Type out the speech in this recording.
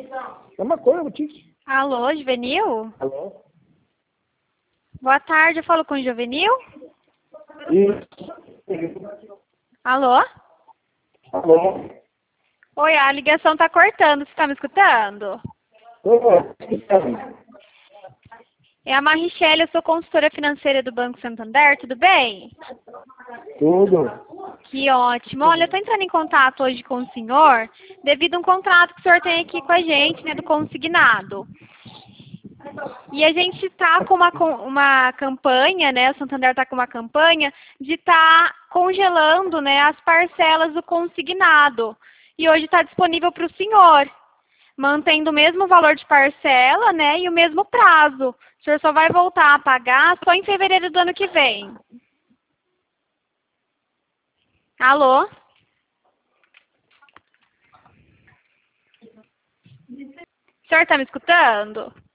É uma coisa, eu tive. Alô, Juvenil? Alô? Boa tarde, eu falo com o Juvenil? Isso. Alô? Alô? Oi, a ligação tá cortando, você tá me escutando? Tô escutando. É a Marichelle, eu sou consultora financeira do Banco Santander, tudo bem? Tudo. Que ótimo. Olha, eu tô entrando em contato hoje com o senhor devido a um contrato que o senhor tem aqui com a gente, né, do consignado. E a gente está com uma campanha, né, o Santander está com uma campanha de estar congelando, né, as parcelas do consignado. E hoje está disponível para o senhor, mantendo o mesmo valor de parcela, né, e o mesmo prazo. O senhor só vai voltar a pagar só em fevereiro do ano que vem. Alô? O senhor está me escutando?